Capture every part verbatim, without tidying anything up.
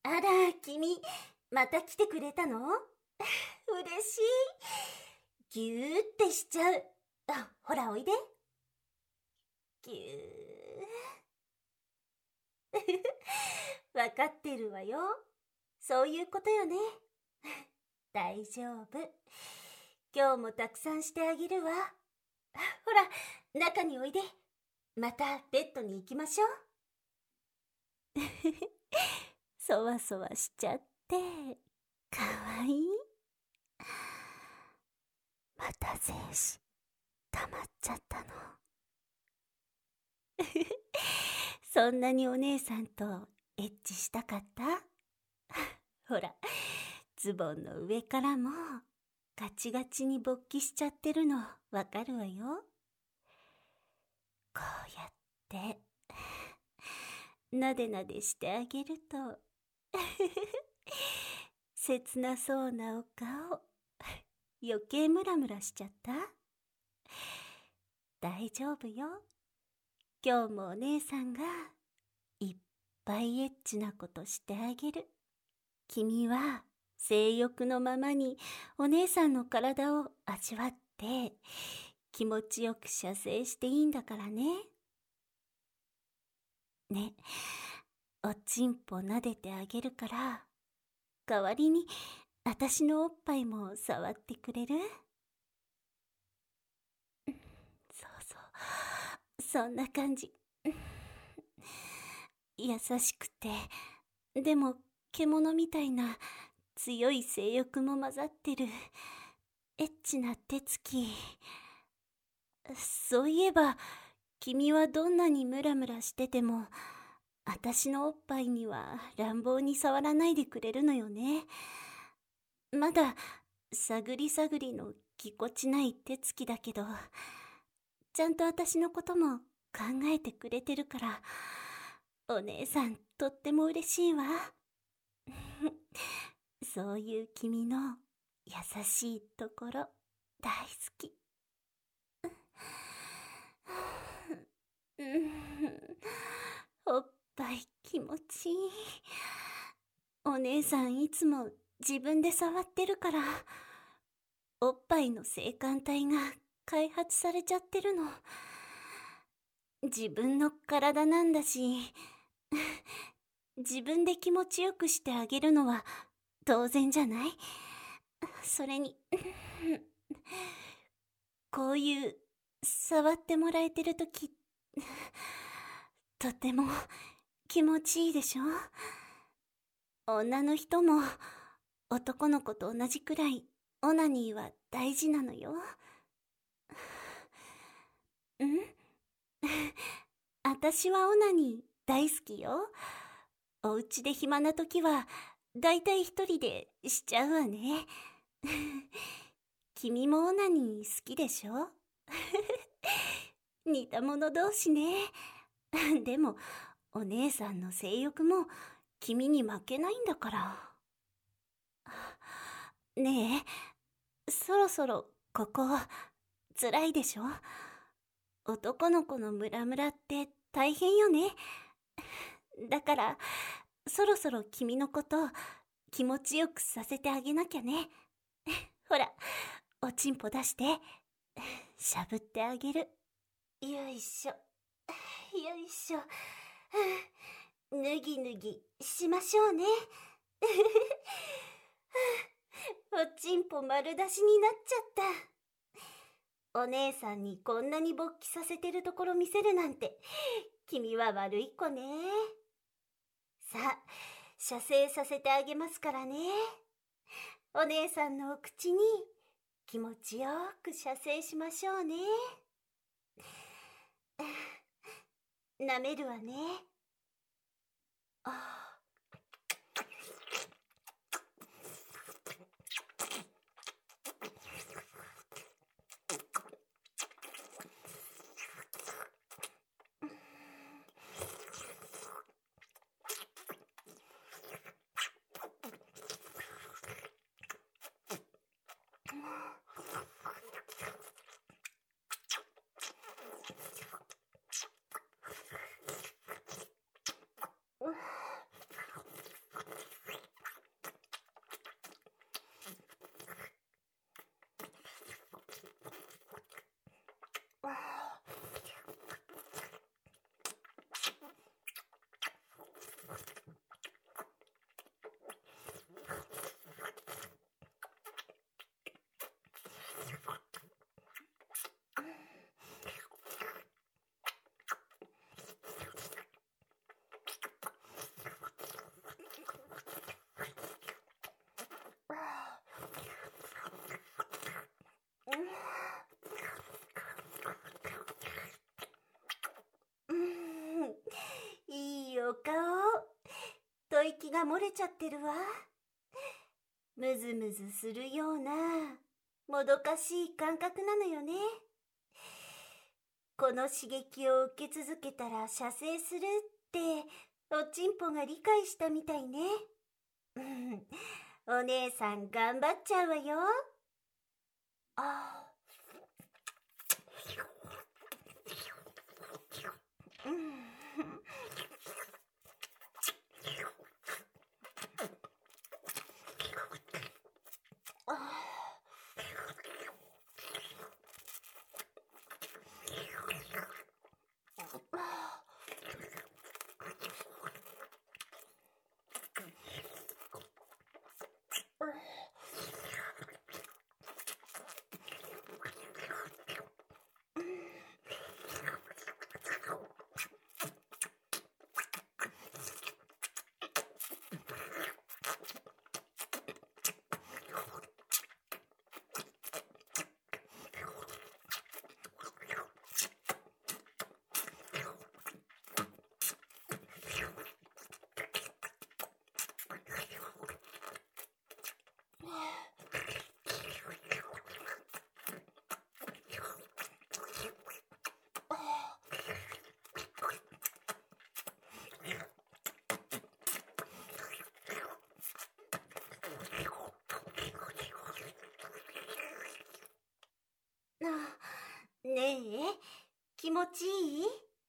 あら、君、また来てくれたの？嬉しい。ぎゅーってしちゃう。あ、ほらおいで。ぎゅー。わかってるわよ。そういうことよね。大丈夫。今日もたくさんしてあげるわ。ほら、中においで。またベッドに行きましょう。そわそわしちゃって、かわいい。また精子、溜まっちゃったの。そんなにお姉さんとエッチしたかった？ほら、ズボンの上からもガチガチに勃起しちゃってるのわかるわよ。こうやってなでなでしてあげると切なそうなお顔、余計ムラムラしちゃった？大丈夫よ。今日もお姉さんがいっぱいエッチなことしてあげる。君は性欲のままにお姉さんの体を味わって気持ちよく射精していいんだからね。ね、おちんぽ撫でてあげるから、代わりに私のおっぱいも触ってくれる？そうそう、そんな感じ。優しくて、でも獣みたいな強い性欲も混ざってるエッチな手つき。そういえば、君はどんなにムラムラしてても、私のおっぱいには乱暴に触らないでくれるのよね。まだ探り探りのぎこちない手つきだけど、ちゃんと私のことも考えてくれてるから、お姉さんとっても嬉しいわ。そういう君の優しいところ大好き。おっぱい気持ちいい。お姉さんいつも自分で触ってるから、おっぱいの性感帯が開発されちゃってるの。自分の体なんだし、自分で気持ちよくしてあげるのは当然じゃない？それに、こういう触ってもらえてるとき、とても気持ちいいでしょ？女の人も男の子と同じくらいオナニーは大事なのよ。ん？私はオナニー大好きよ。お家で暇な時はだいたい一人でしちゃうわね。君もオナニー好きでしょ？似た者同士ね。でもお姉さんの性欲も君に負けないんだから。ねえ、そろそろここ辛いでしょ？男の子のムラムラって大変よね。だからそろそろ君のこと気持ちよくさせてあげなきゃね。ほら、おちんぽ出してしゃぶってあげる。よいしょ、よいしょ。脱ぎ脱ぎしましょうね。おちんぽ丸出しになっちゃった。お姉さんにこんなに勃起させてるところ見せるなんて、君は悪い子ね。さあ、射精させてあげますからね。お姉さんのお口に気持ちよく射精しましょうね。舐めるわね。ああ。 のお顔、吐息が漏れちゃってるわ。ムズムズするような、もどかしい感覚なのよね。この刺激を受け続けたら射精するっておちんぽが理解したみたいね。お姉さん頑張っちゃうわよ。あうん。ねえ、気持ちいい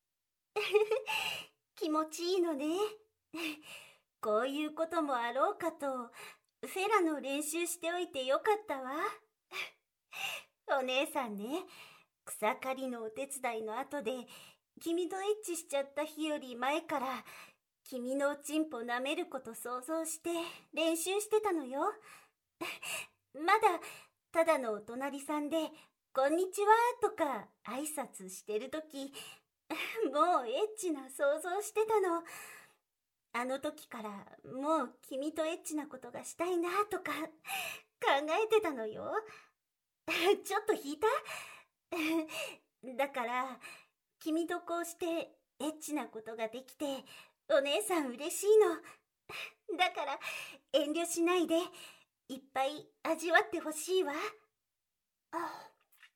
気持ちいいのね。こういうこともあろうかと、フェラの練習しておいてよかったわ。お姉さんね、草刈りのお手伝いの後で、君とエッチしちゃった日より前から、君のおちんぽ舐めること想像して練習してたのよ。まだ、ただのお隣さんで、こんにちはとか挨拶してるとき、もうエッチな想像してたの。あの時からもう君とエッチなことがしたいなとか考えてたのよ。ちょっと引いただから、君とこうしてエッチなことができて、お姉さん嬉しいの。だから遠慮しないで、いっぱい味わってほしいわ。あ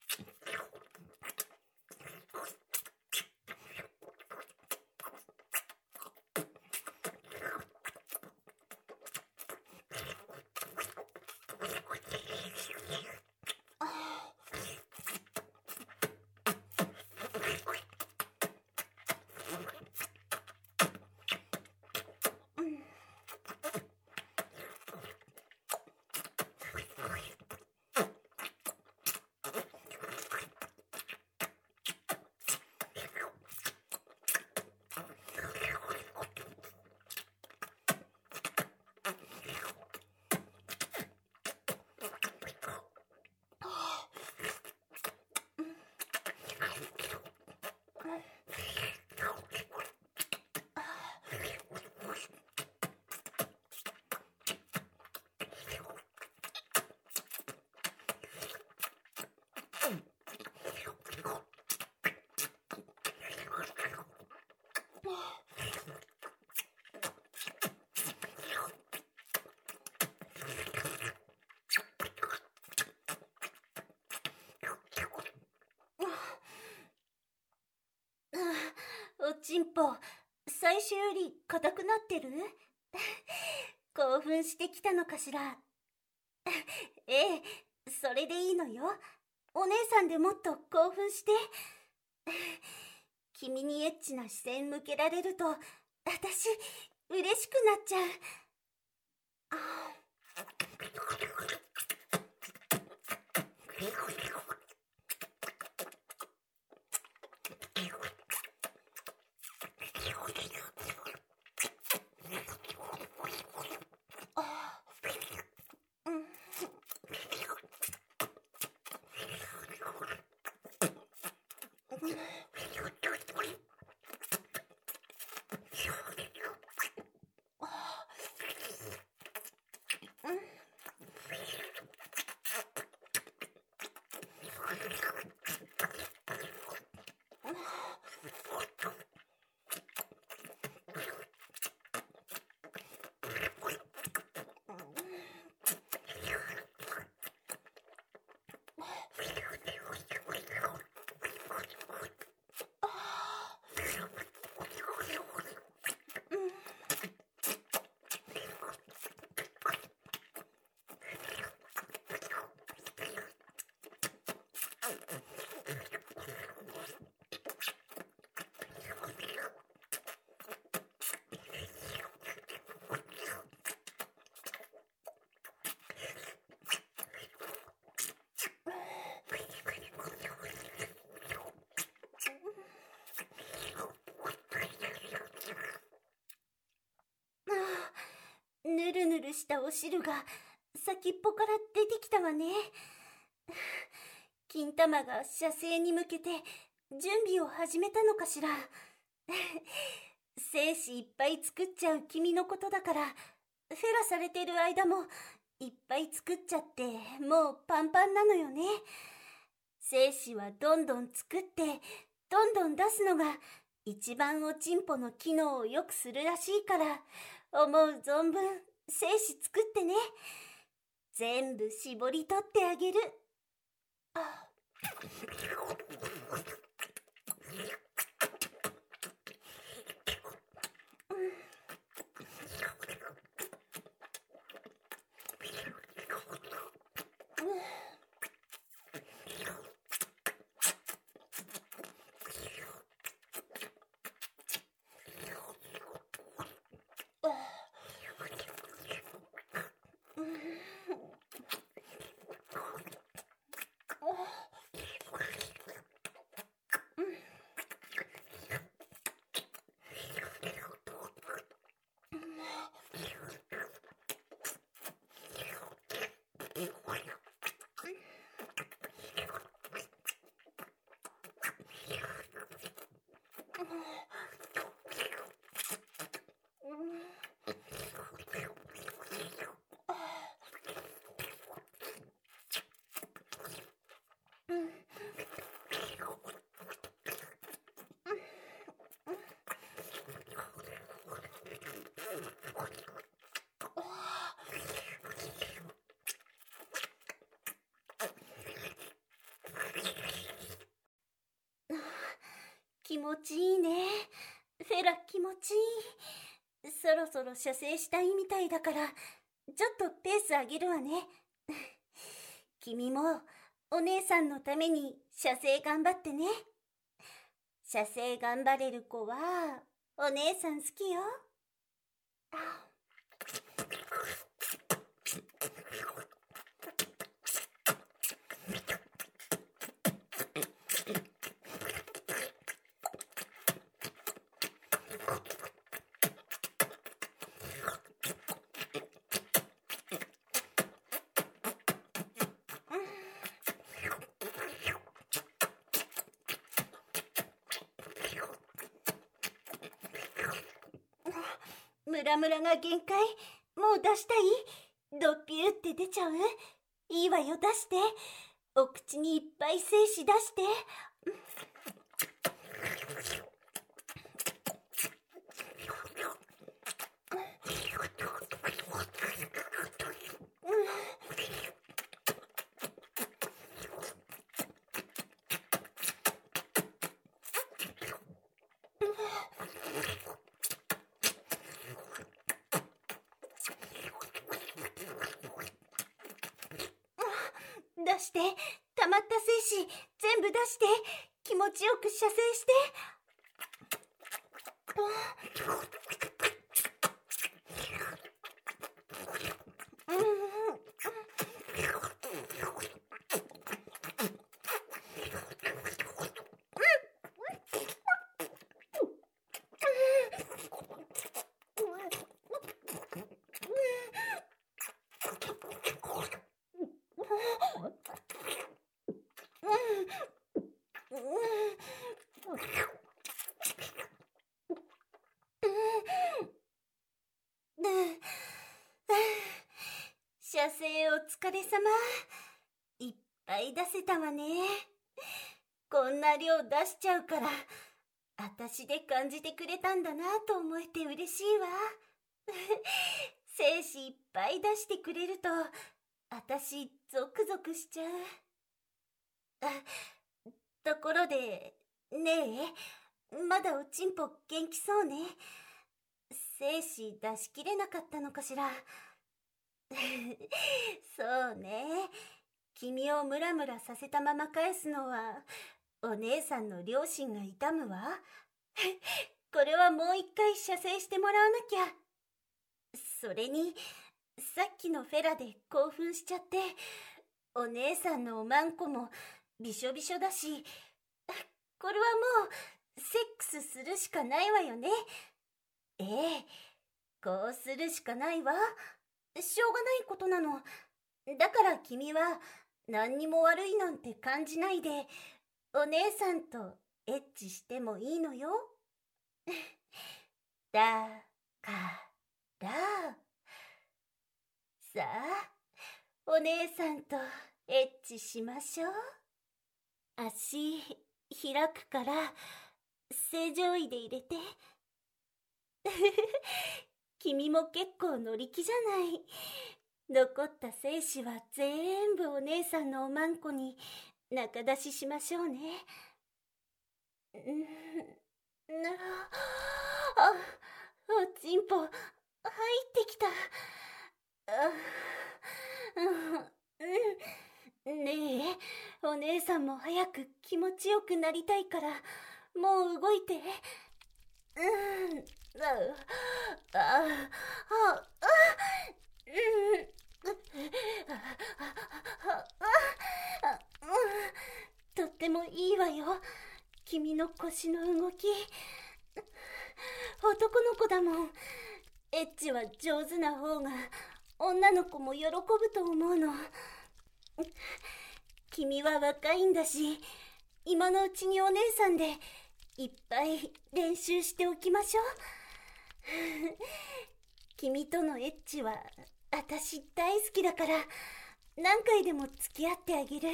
おちんぽ、最初より硬くなってる興奮してきたのかしら。ええ、それでいいのよ。お姉さんでもっと興奮して。君にエッチな視線向けられると、私、嬉しくなっちゃう。あルしたお汁が先っぽから出てきたわね。金玉が射精に向けて準備を始めたのかしら。精子いっぱい作っちゃう君のことだから、フェラされてる間もいっぱい作っちゃってもうパンパンなのよね。精子はどんどん作ってどんどん出すのが一番おちんぽの機能を良くするらしいから、思う存分精子作ってね。全部絞り取ってあげる。あ気持ちいいね。フェラ気持ちいい。そろそろ射精したいみたいだから、ちょっとペース上げるわね。君もお姉さんのために射精頑張ってね。射精頑張れる子はお姉さん好きよ。ムラムラが限界。もう出したい？ドッピューって出ちゃう？いいわよ、出して。お口にいっぱい精子出して。出して。溜まった精子全部出して。気持ちよく射精して。射精お疲れ様。いっぱい出せたわね。こんな量出しちゃうから、あたしで感じてくれたんだなと思えて嬉しいわ。精子いっぱい出してくれると、あたしゾクゾクしちゃう。あ、ところで、ねえ、まだおちんぽ元気そうね。精子出しきれなかったのかしら。そうね。君をムラムラさせたまま返すのは、お姉さんの両親が痛むわ。これはもう一回射精してもらわなきゃ。それに、さっきのフェラで興奮しちゃって、お姉さんのおまんこもびしょびしょだし、これはもう、セックスするしかないわよね。ええ、こうするしかないわ。 しょうがないことなの。だから君は何にも悪いなんて感じないで、お姉さんとエッチしてもいいのよ。だから、さあ、お姉さんとエッチしましょう。足開くから正常位で入れて。君も結構乗り気じゃない。残った精子は全部お姉さんのおまんこに中出ししましょうね。んなあ、おちんぽ入ってきた。あうん、ねえ、お姉さんも早く気持ちよくなりたいからもう動いて。うんああああうんとってもいいわよ、君の腰の動き。男の子だもん。エッチは上手な方が女の子も喜ぶと思うの。君は若いんだし、今のうちにお姉さんでいっぱい練習しておきましょう。君とのエッチは私大好きだから何回でも付き合ってあげる。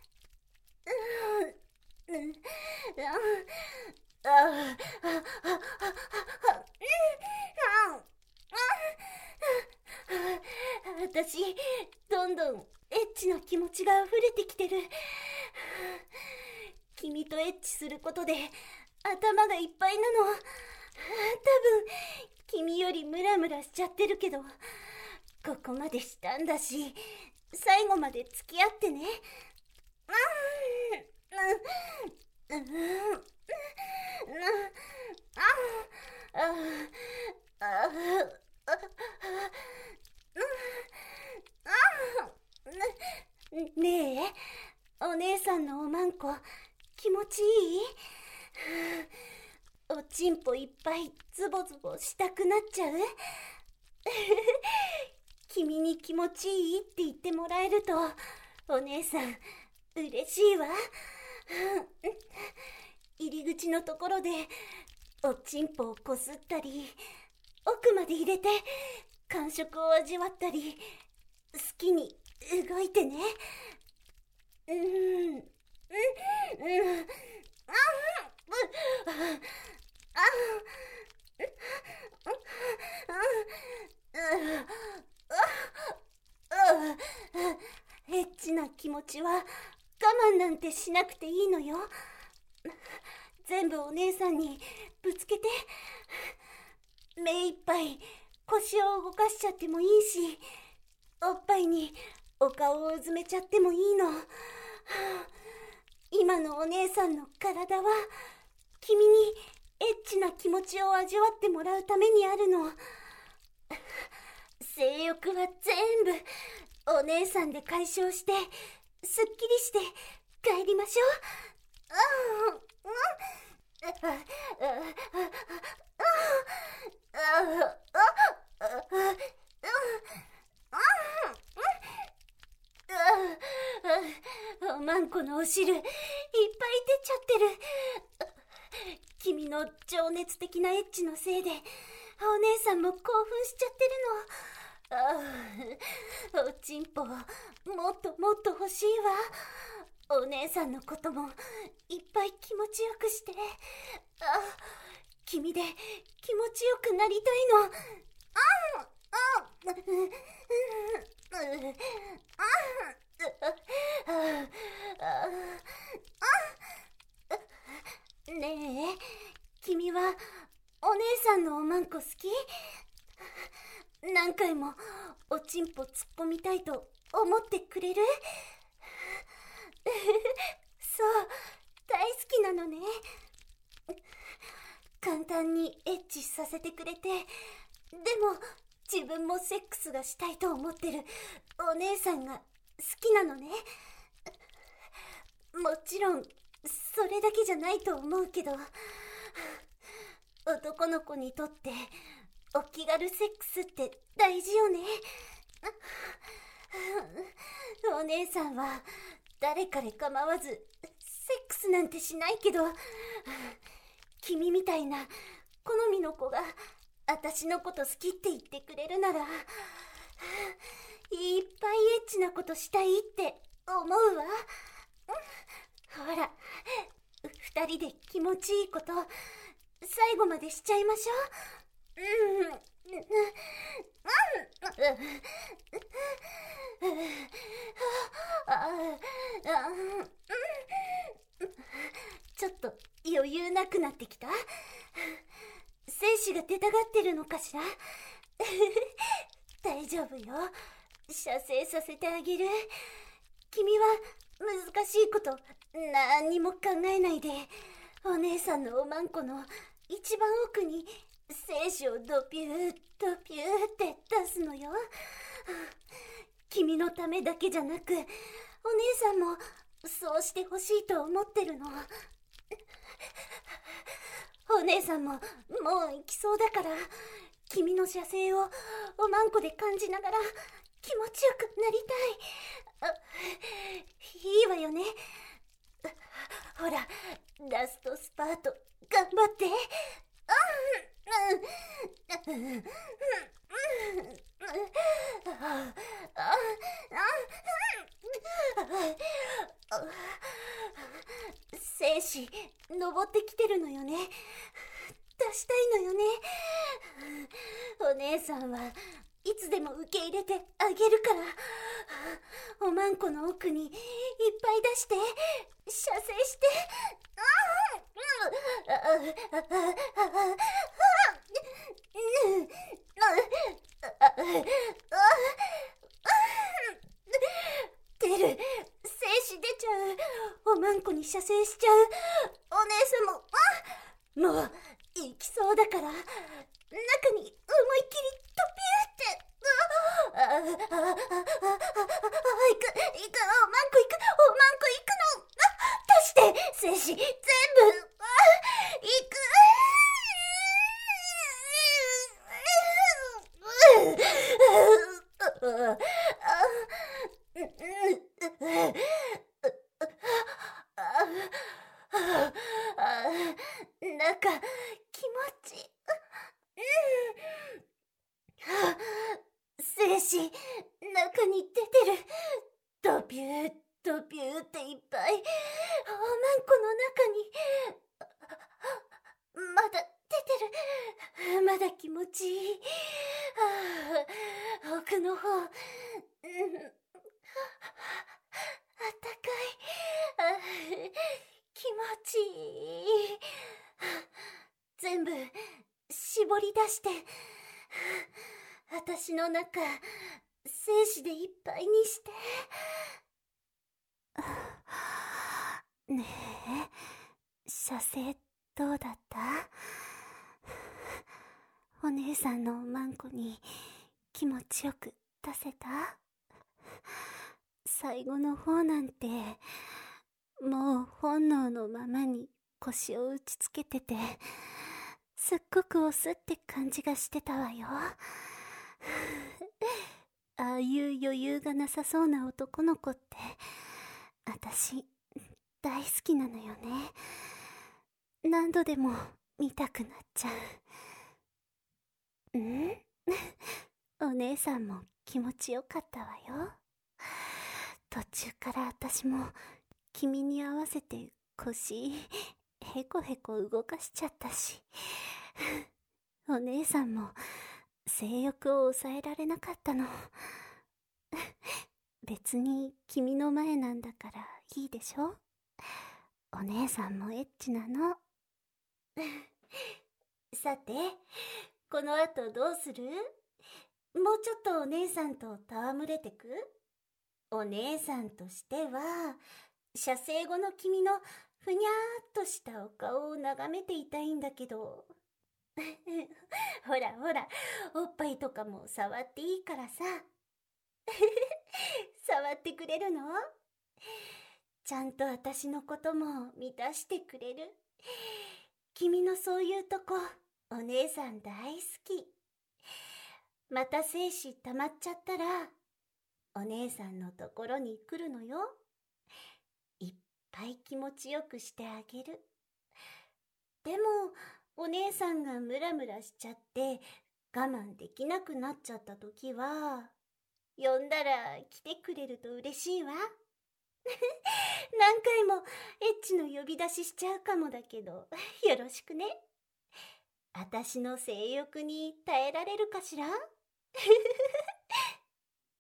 うんうんああああ私どんどんエッチな気持ちが溢れてきてる。君とエッチすることで頭がいっぱいなの。多分君よりムラムラしちゃってるけど、ここまでしたんだし最後まで付き合ってね。うんうんうんうんねえ、お姉さんのおまんこ気持ちいい？おちんぽいっぱいズボズボしたくなっちゃう？君に気持ちいいって言ってもらえるとお姉さん嬉しいわ。入り口のところでおちんぽをこすったり奥まで入れて感触を味わったり好きに動いてね。うんうんうんああエッチな気持ちは我慢なんてしなくていいのよ。全部お姉さんにぶつけて目いっぱい腰を動かしちゃってもいいし、おっぱいにお顔をうずめちゃってもいいの。今のお姉さんの体は君にエッチな気持ちを味わってもらうためにあるの。性欲は全部お姉さんで解消してすっきりして帰りましょう。おまんこのお汁いっぱい出ちゃってる。君の情熱的なエッチのせいでお姉さんも興奮しちゃってるの。ああ、おちんぽもっともっと欲しいわ。お姉さんのこともいっぱい気持ちよくして。ああ、君で気持ちよくなりたいの。あああねえ、君はお姉さんのおまんこ好き？何回もおちんぽ突っ込みたいと思ってくれる？そう、大好きなのね。簡単にエッチさせてくれて、でも自分もセックスがしたいと思ってるお姉さんが好きなのね。もちろんそれだけじゃないと思うけど、男の子にとってお気軽セックスって大事よね。 お姉さんは誰彼構わずセックスなんてしないけど、君みたいな好みの子が私のこと好きって言ってくれるなら、いっぱいエッチなことしたいって思うわ。ほら、二人で気持ちいいこと最後までしちゃいましょう。うんうんちょっと余裕なくなってきた？精子が出たがってるのかしら？大丈夫よ。射精させてあげる。君は難しいこと何にも考えないで、お姉さんのおまんこの一番奥に精子をドピュードピューって出すのよ。君のためだけじゃなく、お姉さんもそうしてほしいと思ってるの。お姉さんももう行きそうだから、君の射精をおまんこで感じながら気持ちよくなりたい。あ、いいわよね。ほら、ラストスパート頑張って。精子登ってきてるのよね。出したいのよね。お姉さんはいつでも受け入れてあげるから。おまんこの奥にいっぱい出して射精して。出る。精子出ちゃう。おまんこに射精しちゃう。お姉さんももう行きそうだから、中に思いっきりドピューって。ああああああああ行く行く。おまんこ行く。おまんこ行くの。出して精子全部。あ行く。なんか気持ち、精子中に出てる。ドビュードビューっていっぱい。おまんこの中にまだ出てる。まだ気持ちいい。奥の方、うん、あったかい。気持ちいい。全部絞り出して、私の中精子でいっぱいにして。ねえ、射精どうだった？お姉さんのおまんこに気持ちよく出せた？最後の方なんてもう本能のままに腰を打ちつけてて、すっごく押すって感じがしてたわよ。ああいう余裕がなさそうな男の子って私大好きなのよね。何度でも見たくなっちゃう。んお姉さんも気持ちよかったわよ。途中から私も君に合わせて腰へこへこ動かしちゃったし、お姉さんも性欲を抑えられなかったの。別に君の前なんだからいいでしょ。お姉さんもエッチなの。さて、この後どうする？もうちょっとお姉さんと戯れてく？お姉さんとしては、射精後の君のふにゃーっとしたお顔を眺めていたいんだけど。ほらほら、おっぱいとかも触っていいからさ。触ってくれるの？ちゃんと私のことも満たしてくれる。君のそういうとこ、お姉さん大好き。 また精子溜まっちゃったら、お姉さんのところに来るのよ。いっぱい気持ちよくしてあげる。でも、お姉さんがムラムラしちゃって我慢できなくなっちゃった時は、呼んだら来てくれると嬉しいわ。何回もエッチの呼び出ししちゃうかもだけど、よろしくね。あたしの性欲に耐えられるかしら？